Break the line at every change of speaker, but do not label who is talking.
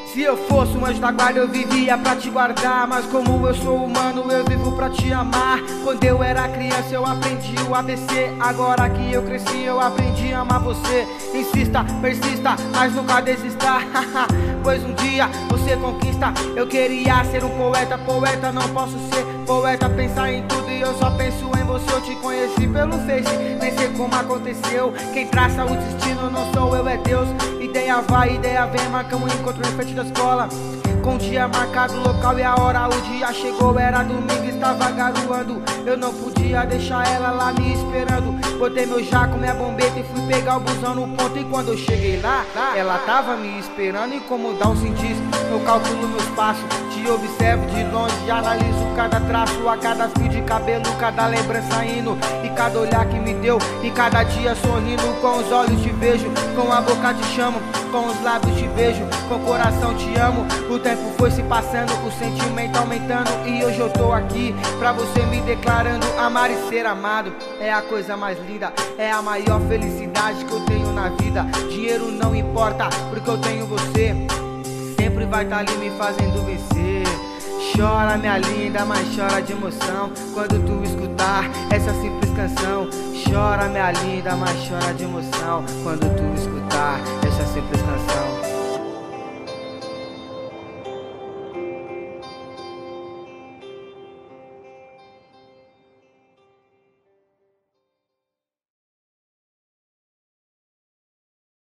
Se eu fosse um anjo da guarda eu vivia pra te guardar, mas como eu sou humano eu vivo pra te amar. Quando eu era criança eu aprendi o ABC, agora que eu cresci eu aprendi a amar você. Insista, persista, mas nunca desista, pois um dia você conquista. Eu queria ser um poeta, poeta não posso ser poeta, pensar em tudo e eu só penso em você. Eu te conheci pelo Face, nem sei como aconteceu. Quem traça o destino não sou eu, é Deus. Ideia vai, ideia vem, marca um encontro em frente da escola. Com o dia marcado, o local e a hora. O dia chegou, era domingo, estava garoando. Eu não podia deixar ela lá me esperando. Botei meu jaco, minha bombeta e fui pegar o busão no ponto. E quando eu cheguei lá, ela tava me esperando. E como dá um indício, eu calculo meus passos. Te observo de longe, analiso cada traço, a cada fio de cabelo, cada lembrança indo, e cada olhar que me deu, e cada dia sorrindo. Com os olhos te vejo, com a boca te chamo, com os lábios te beijo, com o coração te amo. O tempo foi se passando, o sentimento aumentando, e hoje eu tô aqui pra você me declarando. Amar e ser amado é a coisa mais linda, é a maior felicidade que eu tenho na vida. Dinheiro não importa, porque eu tenho você, sempre vai estar ali me fazendo vencer. Chora minha linda, mas chora de emoção quando tu escutar essa simples canção. Chora minha linda, mas chora de emoção quando tu escutar essa simples canção.